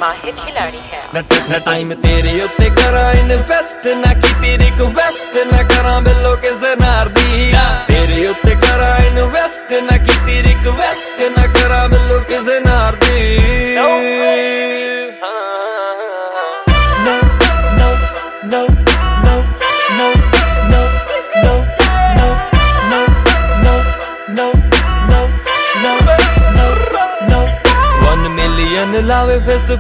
माहिर खिलाड़ी है। न टाइम तेरे उत्ते करा इन्वेस्ट ना की रिक्वेस्ट ना करा बिलो किसे नार दी तेरे उत्ते करा इन्वेस्ट ना की रिक्वेस्ट ना करा बिलो किसे नार दी no no no no no no no no no no no no 1 million लावे फेस